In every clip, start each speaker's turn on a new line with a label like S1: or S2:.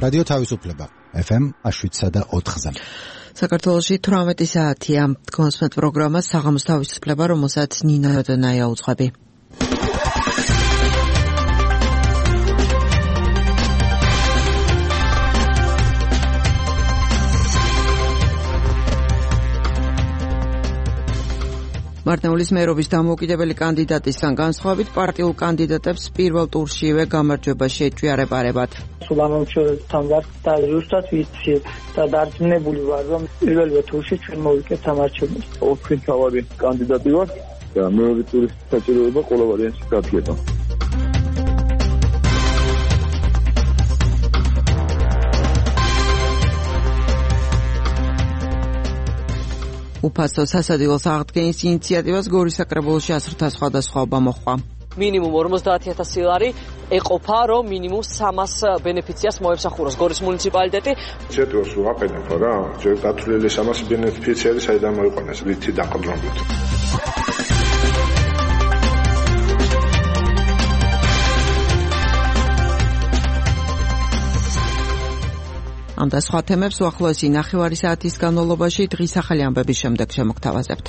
S1: რადიო თავისუფლება FM 7.4-ზე.
S2: საქართველოში 18 საათია კონსმეთ პროგრამა საღამოს თავისუფლება, რომელსაც ნინო დონაია უძღვები. მარტნეულის მერობის დამოუკიდებელი კანდიდატისგან განსხვავებით პარტიულ კანდიდატებს პირველ ტურშივე გამარჯვება შეეჭვიარებარებათ.
S3: სულ ამომრჩეველთან ვარ და ზუსტად ვიცი და დარწმუნებული ვარ, რომ პირველ ტურში ჩვენ მოვიკეთებთ ამარჩევლებს.
S4: ოთხი თავარი კანდიდატი ვარ და მეორე ტურის საჭიროება ყველა ვარიანტში გაგება.
S2: უფასო სასადილოს აღდგენის ინიციატივას გორის საკრებულოში ასრთა სხვადასხვაობა მოჰყვა.
S5: მინიმუმ 50,000 ლარი ეყოფა, რომ მინიმუმ 300 ბენეფიციას მოემსახუროს გორის მუნიციპალიტეტი.
S6: ინიციატივას ვაყენებ რა, ჯერ დათვლილი 300 ბენეფიციარი საიდან მოიყვანეს, რითი დაყრდნობით.
S2: ამ და სხვა თემებს უახლოესი ნახევარი საათის განმავლობაში დღის ახალი ამბების შემდეგ შემოგთავაზებთ.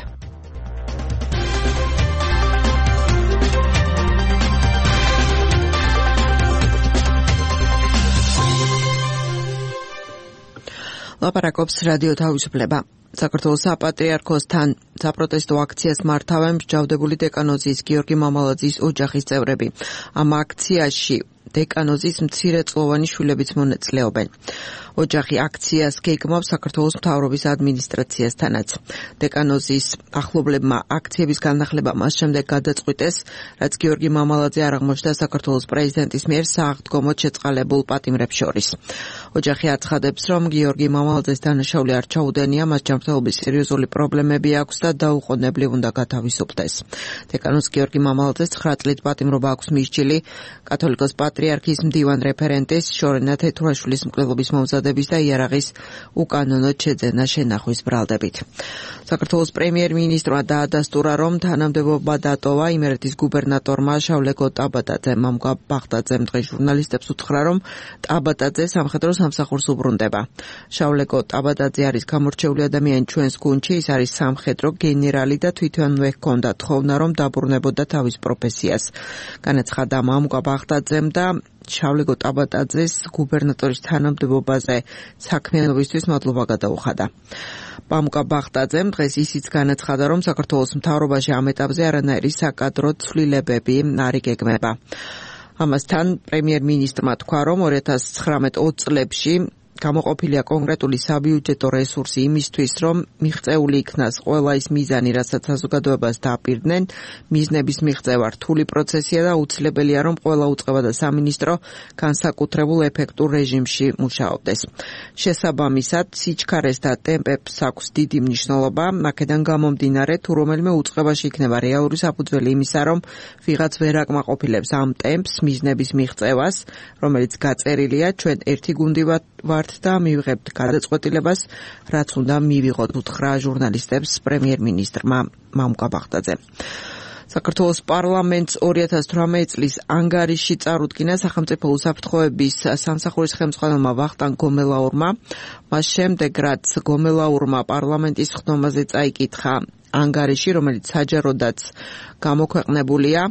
S2: ლაპარაკობს რადიო თავისუფლება. საქართველოს საპატრიარქოსთან საპროტესტო აქციას მართავენ მსჯავრდებული დეკანოზის გიორგი მამალაძის ოჯახის წევრები. ამ აქციაში დეკანოზის მცირეწლოვანი შვილებიც მონაწილეობენ. ოჯახი აქციას გეგმავს საქართველოს მთავრობის ადმინისტრაციასთანაც. დეკანოზის ახლობლებმა აქციების განახლება მას შემდეგ გადაწყვიტეს, რაც გიორგი მამალაძე არ აღმოჩნდა საქართველოს პრეზიდენტის მიერ სააღდგომოდ შეწყალებულ პატიმრებს შორის. ოჯახი აცხადებს, რომ გიორგი მამალაძეს დანაშაული არ ჩაუდენია, მას ჯანმრთელობის სერიოზული პრობლემები აქვს და დაუყოვნებლივ უნდა გათავისუფლდეს. დეკანოზს გიორგი მამალაძეს 9 წლით პატიმრობა აქვს მისჯილი კათოლიკოს პატრიარქის მდივან რეფერენტის შორენა თეთურაშვილის მკვლელობის მომზადების და იარაღის უკანონოდ შეძენა შენახვის ბრალდებით. საქართველოს პრემიერ-მინისტრმა დაადასტურა, რომ თანამდებობა დატოვა იმერეთის გუბერნატორმა შავლეკო ტაბატაძემ. მამუკა ბახტაძემ დღეს ჟურნალისტებს უთხრა, რომ ტაბატაძე სამხედრო სამსახურს უბრუნდება. შავლეკო ტაბატაძე არის გამორჩეული ადამიანი ჩვენს გუნდში, ის არის სამხედრო გენერალი და თვითონვე ჰქონდა თხოვნა, რომ დაბრუნებოდა თავის პროფესიას. განაცხადა მამუკა ბახტაძემ და შავლეკო ტაბატაძეს გუბერნატორის თანამდებობაზე საქმიანობისთვის მადლობა გადაუხადა. მამუკა ბახტაძემ დღეს ისიც განაცხადა, რომ საქართველოს მთავრობაში ამ ეტაპზე არანაირი საკადრო ცვლილებები არ იგეგმება. ამასთან პრემიერ-მინისტრმა თქვა, რომ 2019-20 წლებში გამოყოფილია კონკრეტული საბიუჯეტო რესურსი იმისთვის, რომ მიღწეული იქნას ყველა ის მიზანი, რასაც საზოგადოებას დააპირდნენ. მიზნების მიღწევა რთული პროცესია და უცლებელია, რომ ყველა უწყება და სამინისტრო განსაკუთრებულ ეფექტურ რეჟიმში მუშაობდეს. შესაბამისად, სიჩქარეს და ტემპებს აქვს დიდი მნიშვნელობა. აქედან გამომდინარე, თუ რომელიმე უწყებაში იქნება რეალური საფუძველი იმისა, რომ ვიღაც ვერ აკმაყოფილებს ამ ტემპს, მიზნების მიღწევას, რომელიც გაწერილია, ჩვენ ერთი გუნდი ვართ და მივიღებთ გადაწყვეტილებას, რაც უნდა მივიღოთ, უთხრა ჟურნალისტებს პრემიერ-მინისტრმა მამუკა ბახტაძე. საქართველოს პარლამენტს 2018 წლის ანგარიში წარუდგინა სახელმწიფო უსაფრთხოების სამსახურის ხელმძღვანელმა ვახტანგ გომელაურმა. მას შემდეგ, რაც გომელაურმა პარლამენტის ხდომაზე წაიკითხა ანგარიში, რომელიც საჯაროდაც გამოქვეყნებულია,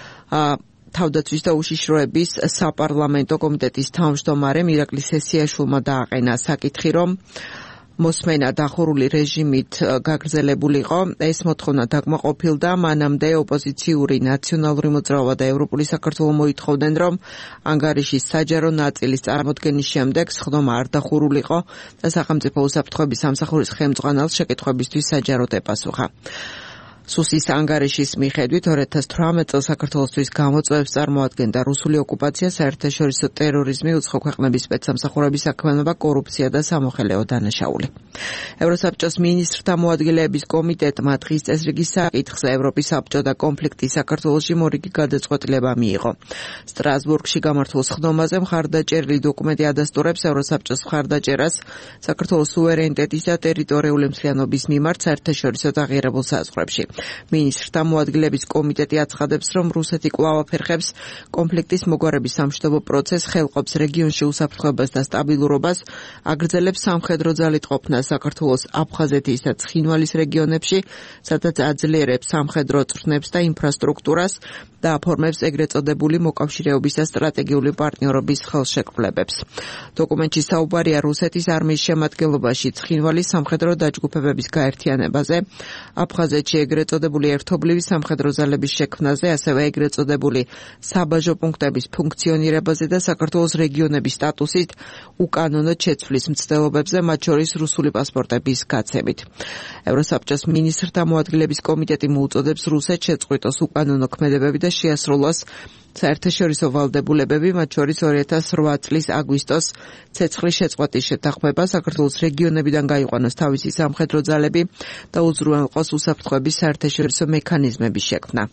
S2: თავდაცვის და უშიშროების საპარლამენტო კომიტეტის თავმჯდომარემ ირაკლი სესიაშვილმა დააყენა საკითხი, რომ მოსმენა დახურული რეჟიმით გაგრძელებულიყო. ეს მოთხოვნა დაკმაყოფილდა. მანამდე ოპოზიციური ნაციონალური მოძრაობა და ევროპული საქართველო მოითხოვდნენ, რომ ანგარიშის საჯარო ნაწილის წარმოდგენის შემდეგ სხდომა არ დახურულიყო და სახელმწიფო უსაფრთხოების სამსახურის ხელმძღვანელს შეკითხვებისთვის საჯაროდ ეპასუხა. სუსის ანგარიშის მიხედვით 2018 წელს საქართველოსთვის გამოწვევებს წარმოადგენდა რუსული ოკუპაცია, საერთაშორისო ტერორიზმი, უცხო ქვეყნების სპეცსამსახურების საქმიანობა, კორუფცია და სამოხელეო დანაშაული. ევროსაბჭოს მინისტრთა მოადგილეების კომიტეტმა დღის წესრიგის საკითხზე ევროპის საბჭო და კონფლიქტი საქართველოში მორიგი გადაწყვეტილება მიიღო. სტრასბურგში გამართულ სხდომაზე მხარდაჭერილი დოკუმენტი ადასტურებს ევროსაბჭოს მხარდაჭერას საქართველოს სუვერენიტეტის და ტერიტორიული მთლიანობის მიმართ საერთაშორისო აღიარებულ საზღვრებში. მინისტრთა მოადგილეების კომიტეტი აცხადებს, რომ რუსეთი კვლავ აფერხებს კონფლიქტის მოგვარების სამშვიდობო პროცესს, ხელყოფს რეგიონში უსაფრთხოებას და სტაბილურობას, აგრძელებს სამხედრო ძალით ყოფნას საქართველოს აფხაზეთის და ცხინვალის რეგიონებში, სადაც აძლიერებს სამხედრო წვრთნებს და ინფრასტრუქტურას და აფორმებს ეგრეთ წოდებული მოკავშირეობის და სტრატეგიული პარტნიორობის ხელშეკრულებებს. დოკუმენტში საუბარია რუსეთის არმიის შემადგენლობაში ცხინვალის სამხედრო დაჯგუფებების გაერთიანებაზე, აფხაზეთში ეგრეთ წოდებული ერთობლივი სამხედრო ძალების შექმნაზე, ასევე ეგრეთ წოდებული საბაჟო პუნქტების ფუნქციონირებაზე და საქართველოს რეგიონების სტატუსით უკანონო შეცვლის მცდელობებზე, მათ შორის რუსული პასპორტების გაცემით. ევროსაბჭოს მინისტრთა მოადგილეების კომიტეტი მოუწოდებს რუსეთს შეწყვიტოს უკანონო ქმედებები და შეასრულოს საერთაშორისო ვალდებულებები, მათ შორის 2008 წლის აგვისტოს ცეცხლის შეწყვეტის შეთანხმება, საქართველოს რეგიონებიდან გაიყვანოს თავისი სამხედრო ძალები და უზრუნველყოს უსაფრთხოების საერთაშორისო მექანიზმების შექმნა.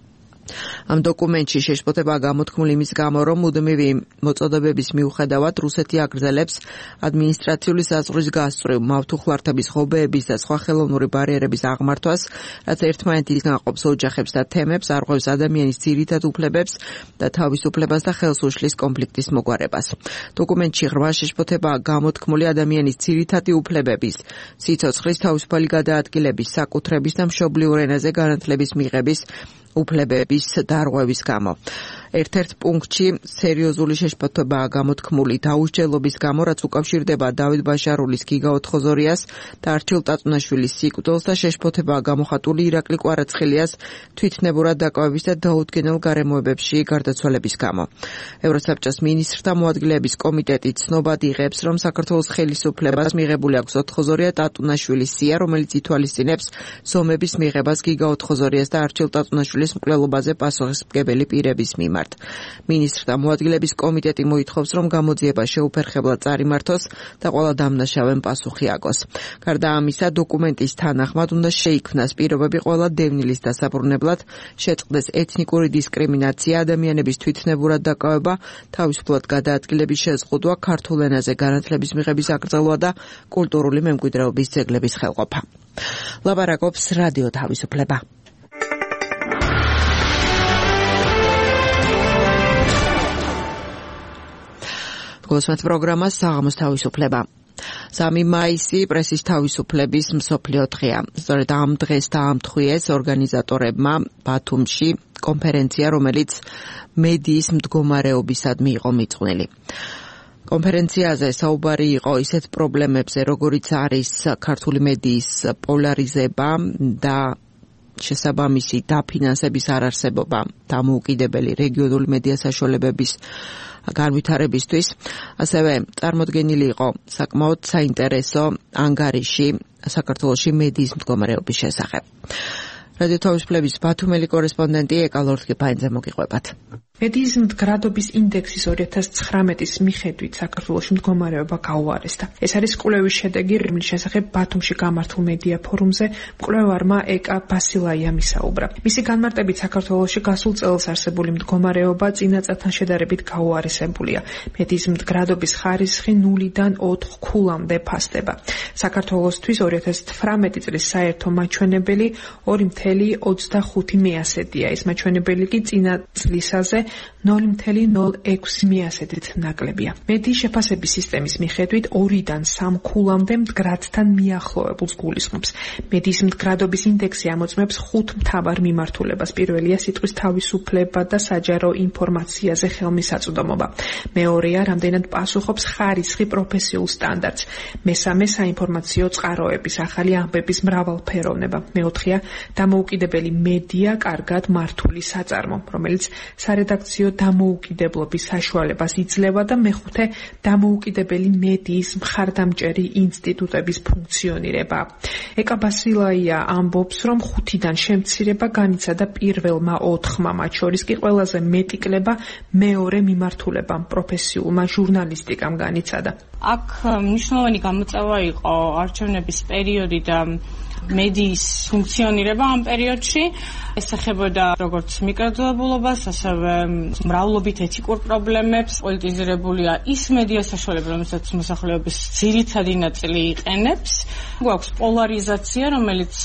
S2: ამ დოკუმენტში შეშფოთებაა გამოთქმული იმის გამო, რომ მუდმივი მოწოდებების მიუხედავად რუსეთი აგრძელებს ადმინისტრაციული საზღვრის გასწვრივ, მავთუხლართების, ღობეების და სხვა ხელოვნური ბარიერების აღმართვას, რაც ერთმანეთისგან ყოფს ოჯახებს და თემებს, არღვევს ადამიანის ძირითად უფლებებს და თავისუფლებას და ხელს უშლის კონფლიქტის მოგვარებას. დოკუმენტში ღრმა შეშფოთებაა გამოთქმული ადამიანის ძირითადი უფლებების, სიცოცხლის თავისუფალი გადაადგილების, საკუთრების და მშობლიურ ენაზე განათლების მიღების უფლებების დარღვევის გამო. ერთ-ერთ პუნქტში სერიოზული შეშფოთებაა გამოთქმული დაუსჯელობის გამო, რაც უკავშირდება დავით ბაშარულის, გიგა ოთხოზორიას და არჩილ ტატუნაშვილის სიკვდილს და შეშფოთებაა გამოხატული ირაკლი კვარაცხელიას თვითნებურად დაკავების და დაუდგენელ გარემოებებში გარდაცვალების გამო. ევროსაბჭოს მინისტრთა მოადგილეების კომიტეტი ცნობად იღებს, რომ საქართველოს ხელისუფლებას მიღებული აქვს ოთხოზორია ტატუნაშვილის სია, რომელიც ითვალისწინებს ზომების მიღებას გიგა ოთხოზორიას და არჩილ ტატუნაშვილის მკვლელობაზე პასუხისმგებელი პირების მიმართ. მინისტრთა მოადგილეების კომიტეტი მოითხოვს, რომ გამოძიება შეუფერხებლად წარიმართოს და ყველა დამნაშავემ პასუხი აგოს. გარდა ამისა, დოკუმენტის თანახმად უნდა შეიქმნას პირობები ყველა დევნილის დასაბრუნებლად, შეწყდეს ეთნიკური დისკრიმინაცია, ადამიანების თვითნებურად დაკავება, თავისუფლად გადაადგილების შეზღუდვა, ქართულ ენაზე განათლების მიღების აკრძალვა და კულტურული მემკვიდრეობის ძეგლების ხელყოფა. ლაპარაკობს რადიო თავისუფლება. გოსმეთ პროგრამა საღამოს თავისუფლება. 3 მაისი პრესის თავისუფლების მსოფლიო დღეა. სწორედ ამ დღეს დაამთხვიეს ორგანიზატორებმა ბათუმში კონფერენცია, რომელიც მედიის მდგომარეობისადმი იყო მიწყვნილი. კონფერენციაზე საუბარი იყო ისეთ პრობლემებზე, როგორიც არის ქართული მედიის პოლარიზება და შესაბამისი დაფინანსების არარსებობა დამოუკიდებელი რეგიონული მედია საშუალებების განვითარებისთვის. ასევე წარმოდგენილი იყო საკმაოდ საინტერესო ანგარიში საქართველოში მედიის მდგომარეობის შესახებ. რადიო თავისუფლების ბათუმელი კორესპონდენტი ეკალორთკიფაინძე მოგიყვებათ.
S7: მედიის მდგრადობის ინდექსის 2019-ის მიხედვით საქართველოში მდგომარეობა გაუარესდა. ეს არის კვლევის შედეგი, რომლის შესახებ ბათუმში გამართულ მედია ფორუმზე მკვლევარმა ეკა ბასილაიამ ისაუბრა. მისი განმარტებით საქართველოში გასულ წელს არსებული მდგომარეობა წინა წელთან შედარებით გაუარესებულია. მედიის მდგრადობის ხარისხი 0-დან 4 ქულამდე ფასდება. საქართველოსთვის 2018 წლის საერთო მაჩვენებელი 2,25%-ია. ეს მაჩვენებელი კი წინა წლისაზე 0,06%-ით ნაკლებია. მედიის შეფასების სისტემის მიხედვით 2-დან 3 ქულამდე მდგრადთან მიახლოებულს გულისხმობს. მედიის მდგრადობის ინდექსი ამოწმებს 5 მთავარ მიმართულებას. პირველია სიტყვის თავისუფლება და საჯარო ინფორმაციაზე ხელმისაწვდომობა. მეორეა რამდენად პასუხობს ხარისხი პროფესიულ სტანდარტს. მესამე საინფორმაციო წყაროების ახალი ამბების მრავალფეროვნება. მეოთხეა დამოუკიდებელი მედია კარგად მართული საწარმო, რომელიც სარედაქციო დამოუკიდებლობის საშუალებას იძლევა და მეხუთე დამოუკიდებელი მედიის მხარდამჭერი ინსტიტუტების ფუნქციონირება. ეკა ბასილაია ამბობს, რომ 5-დან შემცირება განიცადა პირველმა 4-მა, მათ შორის კი ყველაზე მეტი კლება მეორე მიმართულებამ, პროფესიულმა ჟურნალისტიკამ განიცადა.
S8: აქ მნიშვნელოვანი გამოწვევა იყო არჩევნების პერიოდი და მედიის ფუნქციონირება ამ პერიოდში. ეს ეხებოდა როგორც მიკროძოებულობას, ასევე მრავლობით ეთიკურ პრობლემებს. პოლიტიზირებულია ის მედია საშუალება, რომელსაც მოსახლეობის ძირითადი ნაწილი იყენებს. გვაქვს პოლარიზაცია, რომელიც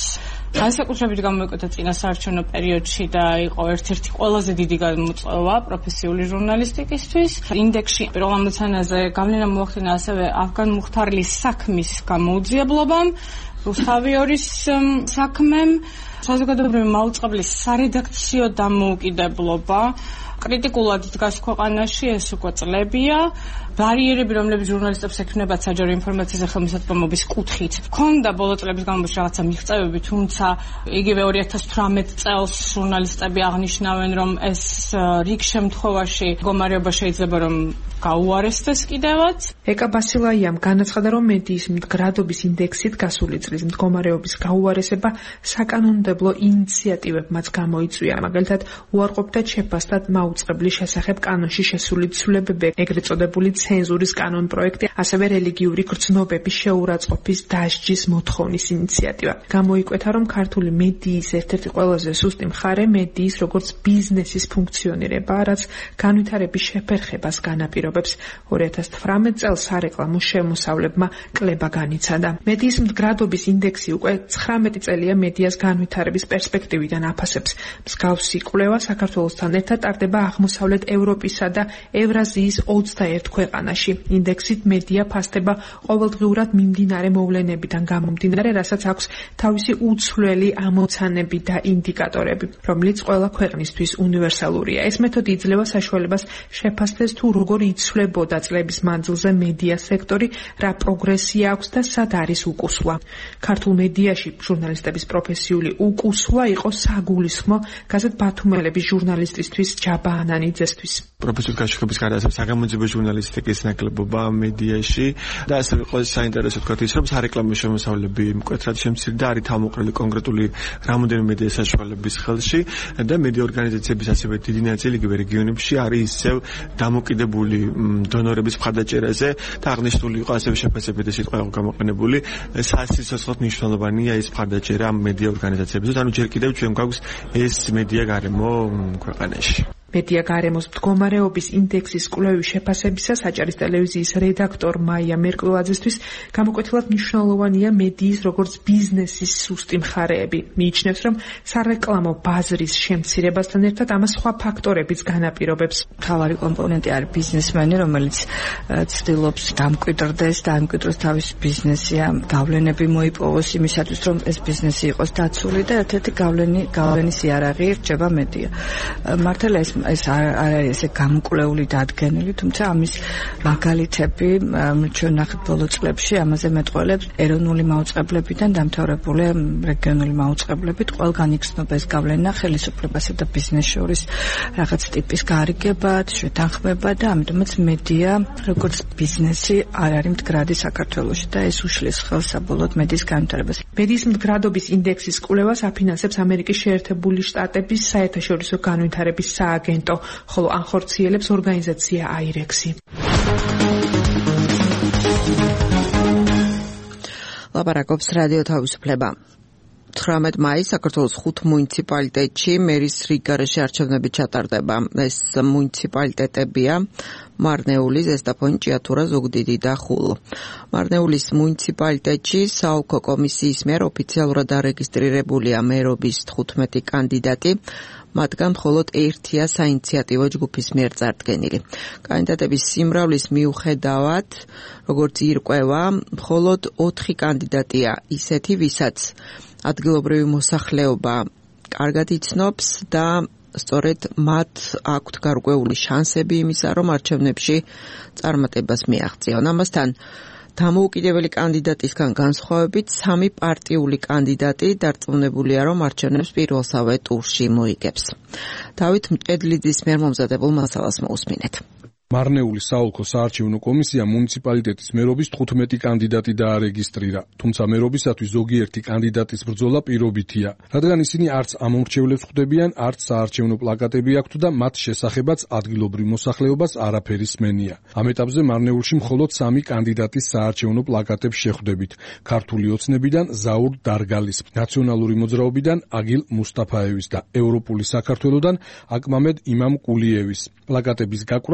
S8: განსაკუთრებით გამოიკვეთა წინასაარჩევნო პერიოდში და იყო ერთ-ერთი ყველაზე დიდი გამოწვევა პროფესიული ჟურნალისტიკისთვის. ინდექსში პირველ ამოცანაზე გავლენა მოახდინა ასევე ავგან მუხთარლის საქმის გამოუძიებლობამ, რუსთავიორის საქმემ, საზოგადოებრივი მაუწყებლის სარედაქციო დამოუკიდებლობა. კრიტიკულად დგას ქვეყანაში, ეს უკვე წლებია. ბარიერები, რომლებიც ჟურნალისტებს ექმნებათ საჯარო ინფორმაციაზე ხელმისაწვდომობის კუთხით. ჰქონდა ბოლო წლების განმავლობაში რაღაცა მიღწევები, თუმცა იგივე 2018 წელს ჟურნალისტები აღნიშნავენ, რომ ეს რიგ შემთხვევაში მდგომარეობა შეიძლება რომ გაუარესდეს კიდევაც.
S7: ეკა ბასილაიამ განაცხადა, რომ მედიის მდგრადობის ინდექსით გასული წლის მდგომარეობის გაუარესება საკანონმდებლო ინიციატივებმაც გამოიწვია. მაგალითად, უარყოფდა შეფასდათ მაუწყებლის შესახებ კანონში შესული ცვლილებები, ეგრეთ წოდებული ცენზურის კანონპროექტი, ასევე რელიგიური გრძნობების შეურაცხყოფის დასჯის მოთხოვნის ინიციატივა. გამოიკვეთა, რომ ქართული მედიის ერთ-ერთი ყველაზე სუსტი მხარე მედიის როგორც ბიზნესის ფუნქციონირება, რაც განვითარების შეფერხებას განაპირობებს. 2018 წელს სარეკლამო შემოსავლებმა კლება განიცადა. მედიის მდგრადობის ინდექსი უკვე 19 წელია მედიას განვითარების პერსპექტივიდან აფასებს. მსგავსი კვლევა საქართველოსთან ერთად ტარდება აღმოსავლეთ ევროპისა და ევრაზიის 21 ქვეყანაში. ინდექსით მედია ფასდება ყოველდღიურად მიმდინარე მოვლენებიდან გამომდინარე, რასაც აქვს თავისი უცვლელი ამოცანები და ინდიკატორები, რომელიც ყველა ქვეყნისთვის უნივერსალურია. ეს მეთოდი იძლევა საშუალებას შეფასდეს თუ როგორ იცვლებოდა წლების მანძილზე მედია სექტორი, რა პროგრესია აქვს და სად არის უკუსვა. ქართულ მედიაში ჟურნალისტების პროფესიული უკუსვა იყო საგულისხმო გაზეთ ბათუმელების ჟურნალისტისთვის ჯაბა ანანიძესთვის.
S9: პროფესიული გაშუქების გარდა ასევე საგამოძიებო ჟურნალისტიკის ნაკლებობა მედიაში და ასევე ყველაზე საინტერესო თქვა ის, რომ სარეკლამო შემოსავლები მკვეთრად შემცირდა, არის თავმოყრილი კონკრეტული რამოდენიმე მედია საშუალების ხელში და მედია ორგანიზაციების ასევე დიდი ნაწილი იგივე რეგიონებში არის ისევ დამოკიდებული დონორების მხარდაჭერაზე და აღნიშნული იყო ასევე შეფასებითი სიტყვა იყო გამოყენებული, სასიცოცხლოდ მნიშვნელოვანია ეს მხარდაჭერა ამ მედია ორგანიზაციებისთვის, ანუ ჯერ კიდევ ჩვენ გვაქვს ეს მედია გარემო ქვეყანაში. მედია გარემოს მდგომარეობის ინდექსის კვლევის შეფასებისას აჭარის ტელევიზიის რედაქტორ მაია მერკლაძესთვის გამოკვეთილად მნიშვნელოვანია მედიის როგორც ბიზნესის სუსტი მხარეები. მიიჩნევს, რომ სარეკლამო ბაზრის შემცირებასთან ერთად ამას სხვა ფაქტორებიც განაპირობებს.
S10: მთავარი კომპონენტი არის ბიზნესმენი, რომელიც ცდილობს დამკვიდრდეს და ამკვიდროს თავის ბიზნესი, გავლენები მოიპოვოს იმისათვის, რომ ეს ბიზნესი იყოს დაცული და ერთ-ერთი გავლენის იარაღი რჩება მედია. მართალია ეს არ არის ესე გამკვლეული დადგენილი, თუმცა ამის მაგალითები ჩვენ ნახეთ ბოლო წლებში, ამაზე მეტყველებს ეროვნული მაუწყებლებიდან დამთავრებული რეგიონული მაუწყებლებით ყველგან იგრძნობა ეს გავლენა ხელისუფლებასა და ბიზნეს შორის რაღაც ტიპის გარიგებად, შეთანხმება და ამიტომაც მედია როგორც ბიზნესი არ არის მდგრადი საქართველოში და ეს უშლის ხელს საბოლოოდ მედიის განვითარებას.
S7: მედიის მდგრადობის ინდექსის კვლევას აფინანსებს ამერიკის შეერთებული შტატების საერთაშორისო განვითარების სააგენტო, ხოლო ანხორციელებს ორგანიზაცია აირექსი.
S2: ლაპარაკობს რადიო თავისუფლება. 18 მაისს საქართველოს 5 მუნიციპალიტეტში მერის რიგგარეშე არჩევნები ჩატარდება. ეს მუნიციპალიტეტებია მარნეული, ზესტაფონი, ჭიათურა, ზუგდიდი და ხულო. მარნეულის მუნიციპალიტეტში საოლქო კომისიის მიერ ოფიციალურად არეგისტრირებულია მერობის 15 კანდიდატი. მათგან მხოლოდ ერთია საინიციატივო ჯგუფის მიერ წარდგენილი. კანდიდატების სიმრავლის მიუხედავად, როგორც ირკვევა, მხოლოდ 4 კანდიდატია ისეთი, ვისაც ადგილობრივი მოსახლეობა კარგად იცნობს და სწორედ მათ აქვთ გარკვეული შანსები იმისა, რომ არჩევნებში წარმატებას მიაღწიონ. ამასთან დამოუკიდებელი კანდიდატისგან განსხვავებით 3 პარტიული კანდიდატი დარწმუნებულია, რომ არჩევნებს პირველსავე ტურში მოიგებს. დავით მჭედლიძის მიერ მომზადებულ მასალას მოусმინეთ.
S11: მარნეულის საოლქო საარჩევნო კომისია მუნიციპალიტეტის მერობის 15 კანდიდატი დაარეგისტრირა, თუმცა მერობისათვის ზოგიერთი კანდიდატის ბრძოლა პირობითია, რადგან ისინი არც ამომრჩევლებს ხვდებიან, არც საარჩევნო პლაკატები აქვთ და მათ შესახებაც ადგილობრივ მოსახლეობას არაფერი სმენია. ამ ეტაპზე მარნეულში მხოლოდ 3 კანდიდატის საარჩევნო პლაკატებს შეხვდებით. ქართული ოცნებიდან ზაურ დარგალის, ნაციონალური მოძრაობიდან აგილ მუსტაფაევის და ევროპული საქართველოსდან აკმამედ იმამ კულიევის. პლაკატების გაყვრას ახლა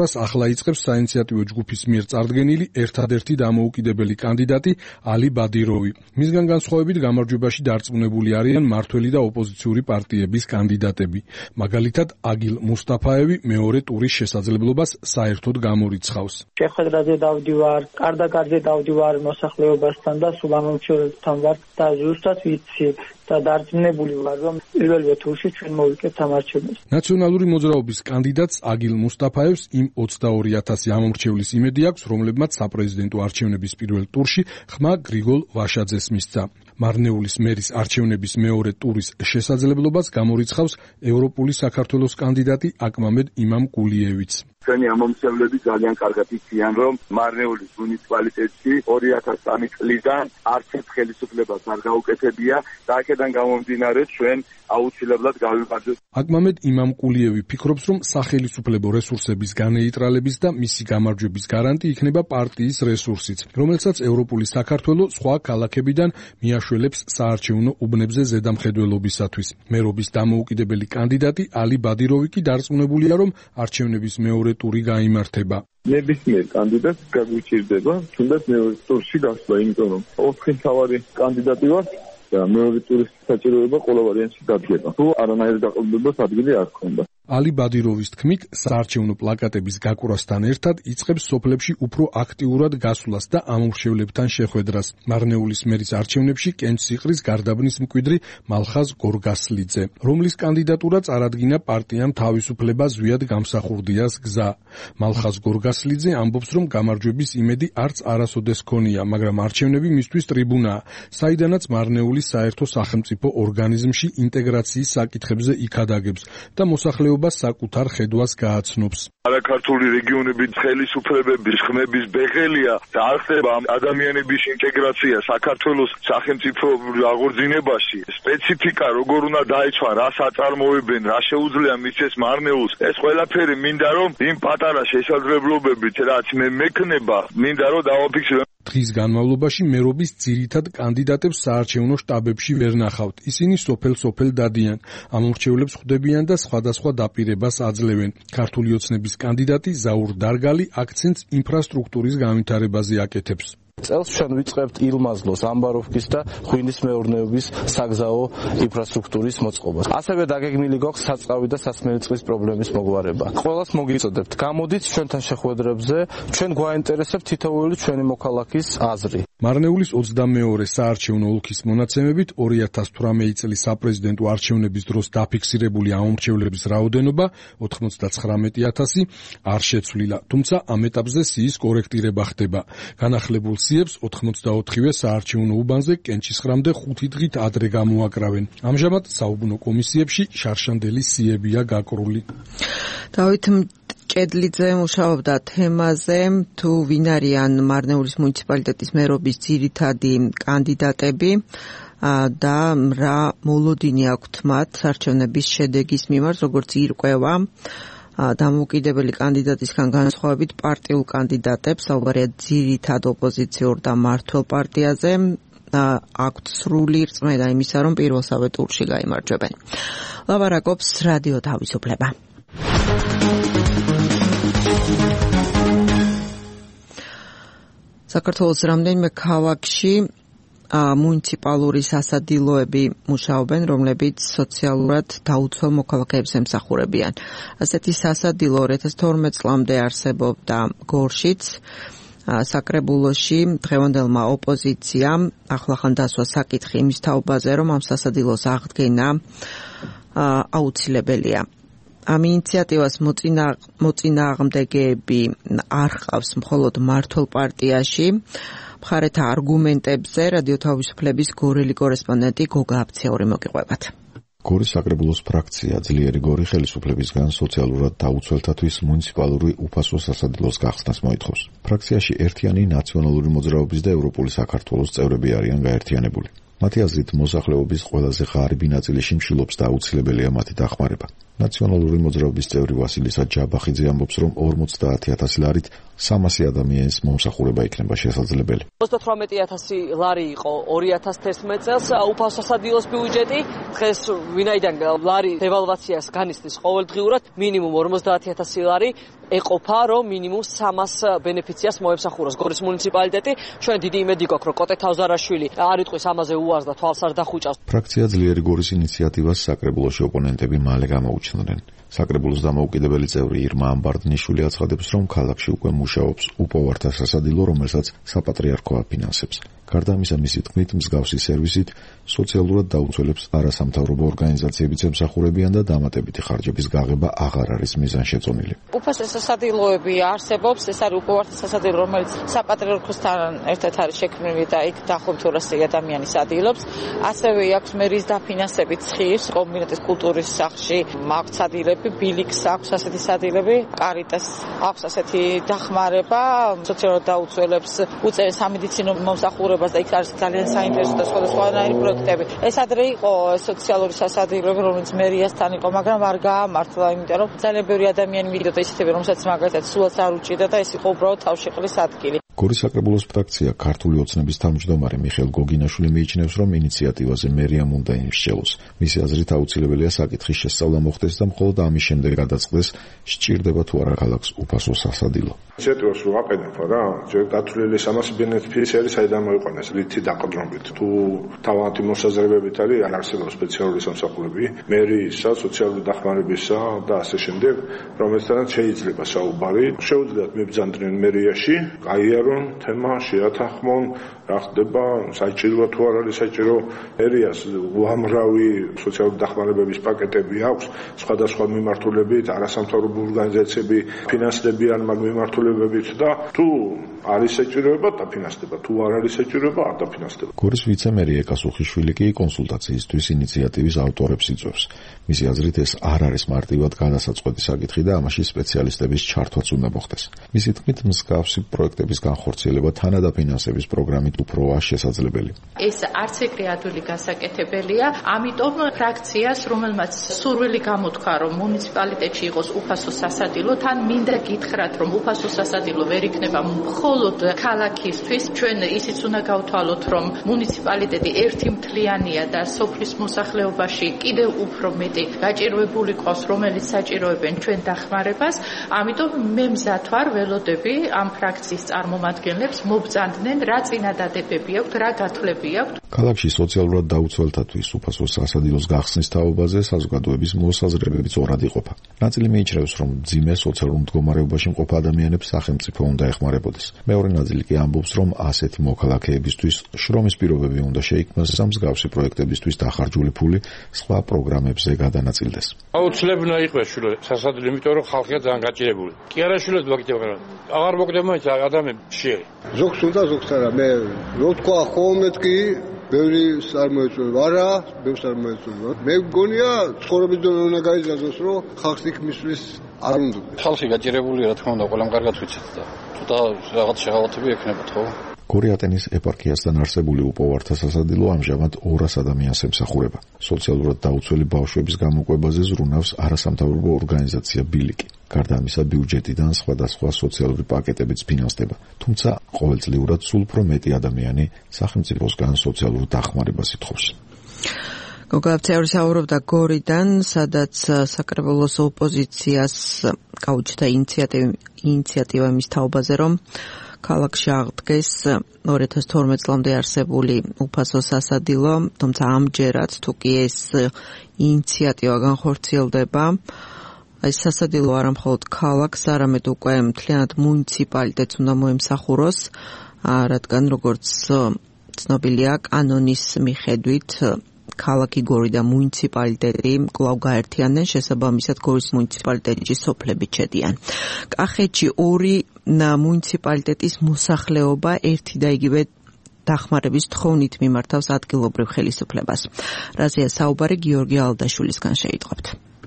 S11: მართლა იწყებს საინიციატივო ჯგუფის მიერ წარდგენილი ერთადერთი დამოუკიდებელი კანდიდატი ალი ბადიროვი. მისგან განსხვავებით გამარჯვებაში დარწმუნებული არიან მმართველი და ოპოზიციური პარტიების კანდიდატები. მაგალითად, აგილ მუსტაფაევი მეორე ტურის შესაძლებლობას საერთოდ გამორიცხავს.
S3: შეხვედრაზე დავდივარ, კარდაკარზე დავდივარ მოსახლეობასთან და სულ ამომრჩეველებთან ვარ და ზუსტად ვიცი და დარწმუნებული ვარ, რომ პირველ ტურში ჩვენ მოვიკეთებთ ამ არჩევნებს.
S11: ნაციონალური მოძრაობის კანდიდატს აგილ მუსტაფაევს იმ 22,000 ამომრჩევლის იმედი აქვს, რომლებმაც საპრეზიდენტო არჩევნების პირველ ტურში ხმა გრიგოლ ვაშაძეს მისცა. მარნეულის მერის არჩევნების მეორე ტურის შესაძლებლობას გამორიცხავს ევროპული საქართველოს კანდიდატი აკმამედ იმამკულიევიც.
S4: ჩვენი ამომრჩევლები ძალიან კარგად იციან, რომ მარნეულის მუნიციპალიტეტში 2003 წლიდან არცერთ ხელისუფლებას არ გაუკეთებია და აქედან გამომდინარე ჩვენ აუცილებლად გავიმარჯვებთ.
S11: აკმამედ იმამკულიევი ფიქრობს, რომ სახელისუფლებო რესურსების განეიტრალების და მისი გამარჯვების გარანტი იქნება პარტიის რესურსიც, რომელსაც ევროპული საქართველო სხვა ქალაქებიდან მიაშველებს საარჩევნო უბნებზე ზედამხედველობისათვის. მერობის დამოუკიდებელი კანდიდატი ალი ბადიროვი კი დარწმუნებულია, რომ არჩევნების მეორე ტური გაიმართება.
S4: ნებისმიერ კანდიდატს გაგვიჭირდება თუნდაც მეორე ტურში გასვლა, იმიტომ რომ 4 მთავარი კანდიდატი ვართ და მეორე ტურის საჭიროება ყველა ვარიანტში დადგება. თუ არანაირი დაყრდნობას ადგილი არ ჰქონდა.
S11: ალი ბადიროვის თქმით, საარჩევნო პლაკატების გაკვრასთან ერთად იწყებს სოფლებში უფრო აქტიურად გასვლას და ამომრჩევლებთან შეხვედრას. მარნეულის მერის არჩევნებში კენჭს იყრის გარდაბნის მკვიდრი მალხაზ გორგასლიძე, რომლის კანდიდატურა წარადგინა პარტიამ თავისუფლება ზვიად გამსახურდიას გზა. მალხაზ გორგასლიძე ამბობს, რომ გამარჯვების იმედი არც არასოდეს ჰქონია, მაგრამ არჩევნები მისთვის ტრიბუნაა, საიდანაც მარნეულის საერთო სახელმწიფო ორგანიზმში ინტეგრაციის საკითხებზე იქადაგებს და მოსახლეობას საკუთარ ხედვას გააცნობს.
S4: არაქართული რეგიონების ხელისუფლებების ხმების ბეღელია და არ ხდება ადამიანების ინტეგრაცია საქართველოს სახელმწიფო აღორძინებაში. სპეციფიკა როგორ უნდა დაიცვან, რას აწარმოებენ, რა შეუძლია მისცეს მარნეულს, ეს ყველაფერი მინდა რომ იმ პატარა შესაძლებლობებით რაც მე მექნება, მინდა რომ დავაფიქსირებ. დღის განმავლობაში მერობის ძირითად კანდიდატებს საარჩევნო შტაბებში ვერ ნახავთ. ისინი სოფელ-სოფელ დადიან, ამომრჩევლებს ხვდებიან და სხვადასხვა დაპირებას აძლევენ. ქართული ოცნების კანდიდატი ზაურ დარგალი აქცენტს ინფრასტრუქტურის განვითარებაზე აკეთებს.
S12: წელს ჩვენ ვიწყებთ ილმაზლოს, ამბაროვკის და ღვინის მეურნეობის საგზაო ინფრასტრუქტურის მოწყობას. ასევე დაგეგმილი გვაქვს საწყავი და სასმელი წყლის პრობლემის მოგვარება. ყველას მოგიწოდებთ, გამოდით ჩვენთან შეხვედრებზე, ჩვენ გვაინტერესებთ თითოეული ჩვენი მოქალაქის აზრი.
S11: მარნეულის 22 საარჩევნო ოლქის მონაცემებით 2018 წლის საპრეზიდენტო არჩევნების დროს დაფიქსირებული ამომრჩევლების რაოდენობა 99,000 არ შეცვლილა, თუმცა ამ ეტაპზე სიის კორექტირება ხდება. განახლებულ სიებს 84-ვე საარჩევნო უბანზე კენჭისხრამდე 5 დღით ადრე გამოაკრავენ. ამჟამად საუბნო კომისიებში შარშანდელი სიებია გაკრული.
S2: დავით ჭედლიძე მუშაობდა თემაზე, თუ ვინ არიან მარნეულის მუნიციპალიტეტის მერობის ძირითადი კანდიდატები და რა მოლოდინი აქვთ მათ არჩევნების შედეგის მიმართ, როგორც ირკვევა დამოუკიდებელი კანდიდატისგან განსხვავებით პარტიულ კანდიდატებს, საუბარია ძირითად ოპოზიციურ და მმართველ პარტიაზე, აქვთ სრული რწმენა იმისა, რომ პირველსავე ტურში გაიმარჯვებენ. ლაპარაკობს რადიო თავისუფლება. საქართველოს რამდენიმე ქალაქში მუნიციპალური სასადილოები მუშაობენ, რომლებიც სოციალურად დაუცველ მოქალაქეებს ემსახურებიან. ასეთი სასადილო 2012 წლამდე არსებობდა გორშიც, საკრებულოში დღევანდელმა ოპოზიციამ ახლახან დასვა საკითხი იმის თაობაზე, რომ ამ სასადილოს აღდგენა აუცილებელია. ამ ინიციატივას მოწინააღმდეგეები არ ჰყავს მხოლოდ მმართველ პარტიაში. მხარეთა არგუმენტებზე რადიო თავისუფლების გორელი კორესპონდენტი გოგა აფციური მოგიყვებათ.
S13: გორის საკრებულოს ფრაქცია ძლიერი გორი ხელისუფლებისგან სოციალურად დაუცველთათვის მუნიციპალური უფასო სასადილოს გახსნას მოითხოვს. ფრაქციაში ერთიანი ნაციონალური მოძრაობის და ევროპული საქართველოს წევრები არიან გაერთიანებული. მათი აზრით მოსახლეობის ყველაზე ღარიბი ნაწილი შიმშილობს და აუცილებელია მათი დახმარება. ნაციონალური მოძრაობის წევრი ვასილისა ჯაბახიძე ამბობს, რომ 50,000 ლარით 300 ადამიანის მომსახურება იქნება შესაძლებელი.
S5: 38,000 ლარი იყო 2011 წელს უფასო სასადილოს ბიუჯეტი. დღეს ვინაიდან ლარი დევალვაციას განიცდის ყოველდღიურად, მინიმუმ 50,000 ლარი ეყოფა, რომ მინიმუმ 300 ბენეფიციას მოემსახუროს გორის მუნიციპალიტეტი. ჩვენ დიდი იმედი გვაქვს, რომ კოტე თავზარაშვილი არ იტყვის ამაზე უარს და თვალს არ დახუჭავს.
S13: ფრაქცია ძლიერი გორის ინიციატივას საკრებულოში ოპონენტები მალე გამოუჩნდნენ. საკრებულოს დამოუკიდებელი წევრი ირმა ამბარდნიშვილი აცხადებს, რომ ქალაქში უკვე მუშაობს უპოვართა სასადილო, რომელსაც საპატრიარქო აფინანსებს. გარდა ამისა, მისი თქმით, მსგავსი სერვისით სოციალურად დაუცველებს არასამთავრობო ორგანიზაციებიც ემსახურებიან და დამატებითი ხარჯების გაღება აღარ არის მიზანშეწონილი.
S14: უფასო სასადილოები არსებობს, ეს არის უპოვართა სასადილო, რომელიც საპატრიარქოსთან ერთად არის შექმნილი და იქ დაახლოებით 200 ადამიანის ადილობს. ასევე აქვს მერის დაფინანსებით ცხირს, კომბინატის კულტურის სახლში მაქვს ადილები, ბილიქს აქვს ასეთი სადილები, კარიტას აქვს ასეთი დახმარება, სოციალურად დაუცველებს უწევს სამედიცინო მომსახურებას და იქ არის ძალიან საინტერესო და სხვადასხვანაირი პროექტები. ეს ადრე იყო სოციალური სასადილოები, რომელიც მერიასთან იყო, მაგრამ არ გაამართლა, იმიტომ რომ ძალიან ბევრი ადამიანი მიდიოდა ისეთები, რომელსაც მაგალითად სულაც არ უჭირდა და ეს იყო უბრალოდ თავშეყრის ადგილი.
S13: გორის საკრებულოს ფრაქცია ქართული ოცნების თავმჯდომარე მიხეილ გოგინაშვილი მიიჩნევს, რომ ინიციატივაზე მერიამ უნდა იმსჯელოს. მისი აზრით აუცილებელია საკითხის შესწავლა მოხდეს და მხოლოდ ამის შემდეგ გადაწყდეს, სჭირდება თუ არა ქალაქს უფასო სასადილო.
S6: ინიციატივას რო აყენებო რა, ჯერ დათვლილი 300 ბენეფიციარი საიდან მოიყვანეს, რითი დაყრდნობით. თუ თავიანთი მოსაზრებებით არის, არ არსებობს სპეციალური სამსახურები, მერიის სოციალური დახმარებისა და ასე შემდეგ, რომელთანაც შეიძლება საუბარი. შეუძლიათ მიბრძანდნენ მერიაში, გაიარონ თემა, შეათანხმონ, რა ხდება, საჭიროა თუ არ არის საჭირო. მერიას უამრავი სოციალური დახმარებების პაკეტები აქვს, სხვადასხვა მიმართულებით, არასამთავრობო ორგანიზაციები ფინანსდებიან მაგ მიმართულებებით და თუ არის საჭიროება დაფინანსდება, თუ არ არის საჭიროება არ დაფინანსდება.
S13: გორის ვიცე-მერი ეკა სუხიშვილი კი კონსულტაციისთვის ინიციატივის ავტორებს იწვევს. მისი აზრით ეს არ არის მარტივად გადასაწყვეტი საკითხი და ამაში სპეციალისტების ჩართვაც უნდა მოხდეს. მისი თქმით, მსგავსი პროექტების განხორციელება თანადაფინანსების პროგრამით უფროა შესაძლებელი.
S15: ეს არც ეგრე ადვილი გასაკეთებელია, ამიტომ ფრაქციას, რომელმაც სურვილი გამოთქვა, რომ მუნიციპალიტეტში იყოს უფასო სასადილო, თან მინდა გითხრათ, რომ უფასო სასადილო ვერ იქნება მხოლოდ ქალაქისთვის. ჩვენ ისიც უნდა გავთვალოთ, რომ მუნიციპალიტეტი ერთი მთლიანია და სოფლის მოსახლეობაში კიდევ უფრო მეტი გაჭირვებული ყავს, რომელიც საჭიროებენ ჩვენ დახმარებას. ამიტომ მე მზად ვარ, ველოდები ამ ფრაქციის წარმომადგენლებს მობრძანდნენ, რა წინადადებები აქვთ, რა გათვლები აქვთ.
S13: ქალაქში სოციალურად დაუცველთათვის უფასო სასადილოს გახსნის თაობაზე საზოგადოების მოსაზრებებიც ორად იყოფა. ნაწილი მიიჩნევს, რომ მძიმე სოციალურ მდგომარეობაში მყოფ ადამიანებს სახელმწიფო უნდა ეხმარებოდეს. მეორე ნაწილი კი ამბობს, რომ ასეთი მოქალაქეებისთვის შრომის პირობები უნდა შეიქმნას და მსგავსი პროექტებისთვის დახარჯული ფული სხვა პროგრამებზე გადანაწილდეს.
S16: აუცილებლად იყოს სასადილო, იმიტომ რომ ხალხია ძალიან გაჭირებული. კი არა შეიძლება მოგიტება. აღარ მოგდება ადამიანები შეერი.
S17: ზოგს უნდა ზოგს არა, მე რო თქვა ხოლმეც კი ბევრი არ მოეწონება, არა, ბევრს არ მოეწონება. მე მგონია ცხოვრების დონე უნდა გაიზარდოს, რომ ხალხს იქ მისვლის არ უნდა.
S16: ხალხი გაჭირებული რა თქმა უნდა, ყველამ კარგად ვიცით და თუ რაღაც შეღავათები ექნებათ, ხო?
S13: გორიატენის ეპარქიასთან არსებული უპოვართა სასადილო ამჟამად 200 ადამიანს ემსახურება. სოციალურად დაუცველი ბავშვების გამოკვებაზე ზრუნავს არასამთავრობო ორგანიზაცია ბილიკი. გარდა ამისა, ბიუჯეტიდან სხვადასხვა სოციალური პაკეტებიც ფინანსდება. თუმცა ყოველწლიურად სულ უფრო მეტი ადამიანი სახელმწიფოსგან სოციალურ დახმარებას ითხოვს.
S2: გოგაბცევრი საუბრობდა გორიდან, სადაც საკრებულოს ოპოზიციას გაუჩნდა ინიციატივა მის თაობაზე, რომ ქალაქში აღდგეს 2012 წლამდე არსებული უფასო სასადილო, თუმცა ამჯერად თუ კი ეს ინიციატივა განხორციელდება, ეს სასადილო არა მხოლოდ ქალაქს, არამედ უკვე მთლიანად მუნიციპალიტეტს უნდა მოემსახუროს, რადგან როგორც ცნობილია კანონის მიხედვით ქალაქი გორი და მუნიციპალიტეტი კვლავ გაერთიანდნენ, შესაბამისად გორის მუნიციპალიტეტში სოფლები ჩედიან. კახეთში ორი მუნიციპალიტეტის მოსახლეობა ერთი და იგივე დახმარების თხოვნით მიმართავს ადგილობრივ ხელისუფლებას. რაზეა საუბარი გიორგი ალდაშვილისგან შეიტყობთ.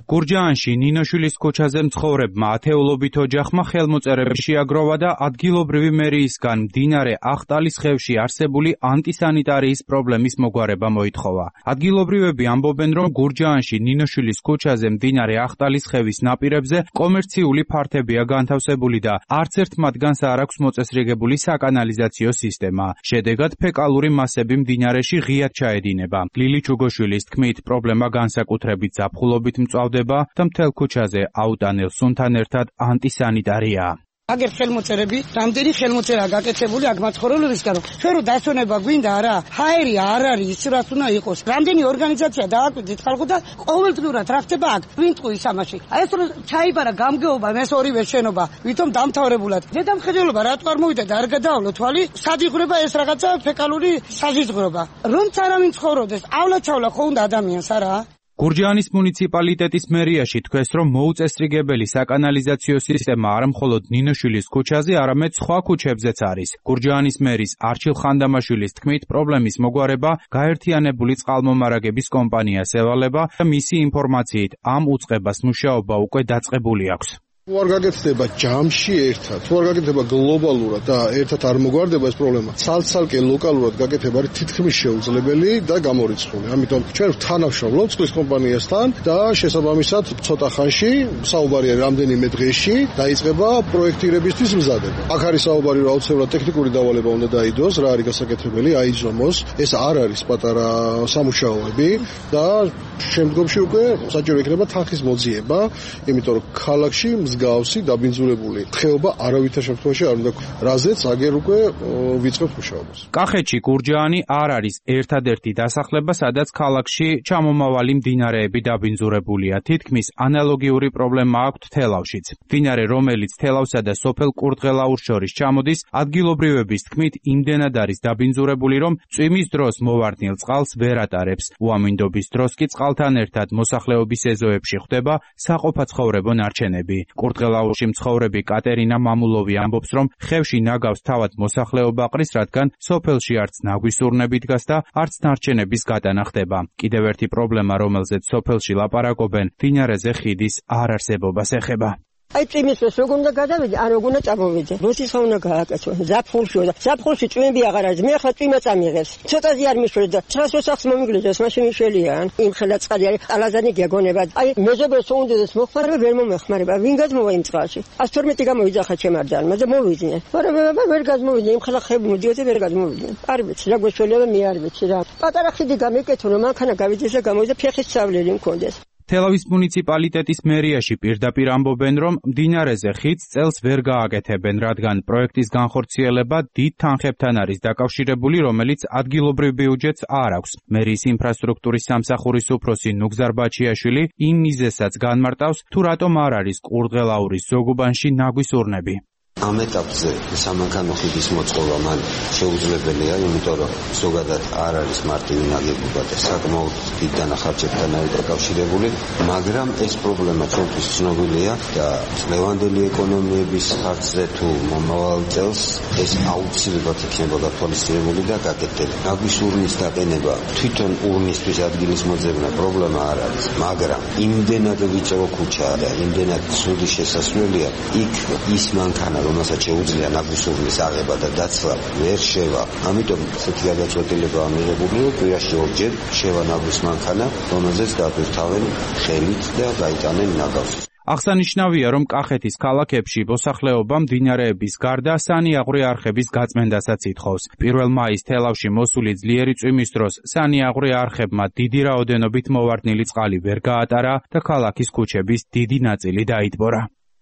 S18: გურჯაანში ნინოშვილის ქუჩაზე მცხოვრებმა ათეულობით ოჯახმა ხელმოწერები შეაგროვა და ადგილობრივი მერიისგან მდინარე ახტალის ხევში არსებული ანტისანიტარიის პრობლემის მოგვარება მოითხოვა. ადგილობრივები ამბობენ, რომ გურჯაანში ნინოშვილის ქუჩაზე მდინარე ახტალის ხევის ნაპირებზე კომერციული ფართებია განთავსებული და არც ერთ მათგანს არ აქვს მოწესრიგებული საკანალიზაციო სისტემა. შედეგად ფეკალური მასები მდინარეში ღიად ჩაედინება. ლილი ჩუგოშვილის თქმით, პრობლემა განსაკუთრებით ზაფხულობით მწვავდება და მთელ ქუჩაზე აუტანელ სუნთან ერთად ანტისანიტარია.
S19: აგერ ხელმოწერები, რამდენი ხელმოწერაა გაკეთებული აქ მაცხოვრებლებისგან, ჩვენ რომ დასვენება გვინდა არა, ჰაერი არ არის ის რაც უნდა იყოს. რამდენი ორგანიზაცია დააკვირდით ხალხო და ყოველდღიურად რა ხდება აქ, ვინ ტყუის ამაში. აი ეს რომ ჩაიბარა გამგეობა მეს ორივე შენობა, ვითომ დამთავრებულად. ზედამხედველობა რატო არ მოვიდა და არ გადაავლო თვალი? სად იღვრება ეს რაღაცა ფეკალური საზიზღვრობა. რომც არავინ ცხოვრობდეს, ავლა-ჩავლა ხო უნდა ადამიანს არა?
S18: გურჯაანის მუნიციპალიტეტის მერიაში თქვეს, რომ მოუწესრიგებელი საკანალიზაციო სისტემა არა მხოლოდ ნინოშვილის ქუჩაზე, არამედ სხვა ქუჩებზეც არის. გურჯაანის მერის არჩილ ხანდამაშვილის თქმით, პრობლემის მოგვარება გაერთიანებული წყალმომარაგების კომპანიას ევალება და მისი ინფორმაციით ამ უწყებას მუშაობა უკვე დაწყებული აქვს.
S17: თუ არ გაკეთდება ჯამში ერთად, თუ არ გაკეთდება გლობალურად და ერთად არ მოგვარდება ეს პრობლემა, ცალ-ცალკე ლოკალურად გაკეთება არის თითქმის შეუძლებელი და გამორიცხული. ამიტომ ჩვენ თანამშრომლობთ წყლის კომპანიასთან და შესაბამისად ცოტა ხანში, საუბარია რამდენიმე დღეში, დაიწყება პროექტირებისთვის მზადება. აქ არის საუბარი, რომ აუცილებლად ტექნიკური დავალება უნდა დაიდოს, რა არის გასაკეთებელი, აიძომოს. ეს არ არის პატარა სამუშაოები და შემდგომში უკვე საჭირო იქნება თანხის მოძიება, იმიტომ რომ ქალაქში მსგავსი დაბინძურებული ხეობა არავითარ შემთხვევაში არ უნდა, რაზეც აგერ უკვე ვიწყებთ მუშაობას.
S18: კახეთში გურჯაანი არ არის ერთადერთი დასახლება, სადაც ქალაქში ჩამომავალი მდინარეები დაბინძურებულია. თითქმის ანალოგიური პრობლემა აქვთ თელავშიც. მდინარე, რომელიც თელავსა და სოფელ კურდღელაურს შორის ჩამოდის, ადგილობრივების თქმით იმდენად არის დაბინძურებული, რომ წვიმის დროს მოვარდნილ წყალს ვერ ატარებს. უამინდობის დროს კი წყალთან ერთად მოსახლეობის ეზოებში ხვდება საყოფაცხოვრებო ნარჩენები. კურდღელაურში მცხოვრები კატერინა მამულოვი ამბობს, რომ ხევში ნაგავს თავად მოსახლეობა ყრის, რადგან სოფელში არც ნაგვის ურნები დგას და არც ნარჩენების გატანა ხდება. კიდევ ერთი პრობლემა, რომელზეც სოფელში ლაპარაკობენ, მდინარეზე ხიდის არ არსებობას ეხება.
S20: აი წვიმის დროს როგორ უნდა გადავიდე, არ როგორ უნდა წამოვიდე. როდის ხა უნდა გააკეთო? ზაფხულში წვიმები აღარ არის. მე ახლა წვიმა წამიღეს. ცოტაზე არ მიშვერდა და 900 სახს მომიგლეს, მაშინ მიშველიან. იმ ხელა წყალი არის, ალაზანი გეგონება. აი მეზობელს უნდადეს მოხმარება, ვერ მომეხმარება. ვინ გადმოვა იმ წყალში? 112 გამოვიძახა ჩემარდანმა და მოვიდნენ. მაგრამ ვერ გადმოვიდნენ, იმ ხელა ხები მოდიოდი ვერ გადმოვიდნენ. არ ვიცი, რა გვეშველია, მე არ ვიცი რა. პატარა ხიდი გამეკეთო, რომ მანქანა გავიდეს და გამოვიდა ფეხის სწავლელი მქონდეს.
S18: თელავის მუნიციპალიტეტის მერიაში პირდაპირ ამბობენ, რომ მდინარეზე ხიდს წელს ვერ გააკეთებენ, რადგან პროექტის განხორციელება დიდ თანხებთან არის დაკავშირებული, რომელიც ადგილობრივ ბიუჯეტს არ აქვს. მერიის ინფრასტრუქტურის სამსახურის უფროსი ნუგზარ ბაჩიაშვილი იმ მიზეზსაც განმარტავს, თუ რატომ არ არის კურდღელაურის ზოგუბანში ნაგვის ურნები.
S21: ამ ეტაპზე სამანქანო ხიდის მოწყობა მან შეუძლებელია, იმიტომ რომ ზოგადად არ არის მარტივი ნაგებობა და საკმაოდ დიდ დანახარჯებთან არის დაკავშირებული, მაგრამ ეს პრობლემა ჩვენთვის ცნობილია და ლევანდელი ეკონომიების ხარჯზე თუ მომავალ წელს ეს აუცილებლად იქნება გათვალისწინებული და გაკეთებული. ნაგვის ურნის დაყენება, თვითონ ურნისთვის ადგილის მოძებნა პრობლემა არ არის, მაგრამ იმდენად ვიწრო ქუჩაა და იმდენად ცუდი შესასვლელია, იქ ის მანქანა რომელსაც შეუძლია ნაგვის ურნის აღება და დაცვა ვერ შევა. ამიტომ ესეთი გადაწყვეტილებაა მიღებული, რომ კვირაში ორჯერ შევა ნაგვის მანქანა, რომელზეც დაგვირთავენ ხელით და გაიტანენ ნაგავს.
S18: აღსანიშნავია, რომ კახეთის ქალაქებში მოსახლეობა მდინარეების გარდა სანიაღვრე არხების გაწმენდასაც ითხოვს. 1 მაის თელავში მოსული ძლიერი წვიმის დროს სანიაღვრე არხებმა დიდი რაოდენობით მოვარდნილი წყალი ვერ გაატარა და ქალაქის ქუჩების დიდი ნაწილი დაიტბორა.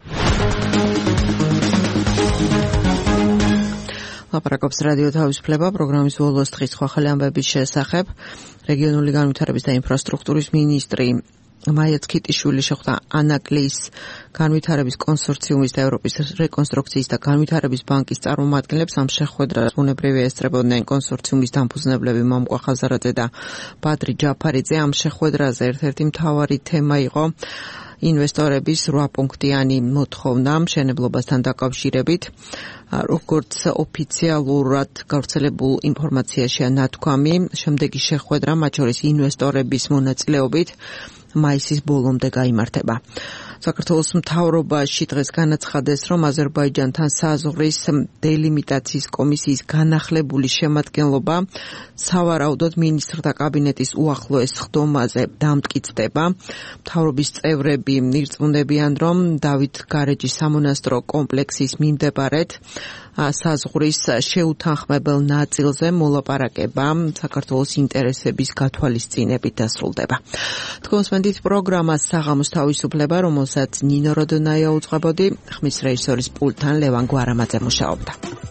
S2: ლაპარაკობს რადიო თავისუფლება პროგრამის ბოლოს დღის ხალხი ამბების შესახებ. რეგიონული განვითარების და ინფრასტრუქტურის მინისტრი მაია ცქიტიშვილი შეხვდა ანაკლიის განვითარების კონსორციუმის და ევროპის რეკონსტრუქციის და განვითარების ბანკის წარმომადგენლებს. ამ შეხვედრას ბუნებრივია ესწრებოდნენ კონსორციუმის დამფუძნებლები მომყვა ხაზარაძე და ბადრი ჯაფარიძე. ამ შეხვედრაზე ერთ-ერთი მთავარი თემა იყო ინვესტორების 8-პუნქტიანი მოთხოვნა მშენებლობასთან დაკავშირებით. როგორც ოფიციალურად გავრცელებულ ინფორმაციაშია ნათქვამი, შემდეგი შეხვედრა მათ შორის ინვესტორების მონაწილეობით მაისის ბოლომდე გაიმართება. საქართველოს მთავრობაში დღეს განაცხადეს, რომ აზერბაიჯანთან საზღვრის დელიმიტაციის კომისიის განახლებული შემადგენლობა სავარაუდოდ მინისტრთა კაბინეტის უახლოეს ხდომაზე დამტკიცდება. მთავრობის წევრები ირწმუნებიან, რომ დავით გარეჯის სამონასტრო კომპლექსის მიმდებარედ საზღვრის შეუთანხმებელ ნაწილზე მოლაპარაკება საქართველოს ინტერესების გათვალისწინებით დასრულდება. თქოსმენდით პროგრამას საღამოს თავისუფლება, რომელსაც ნინო როდონაია უძღვებოდი, ხმის რეჟისორის პულტთან ლევან გვარამაძე მუშაობდა.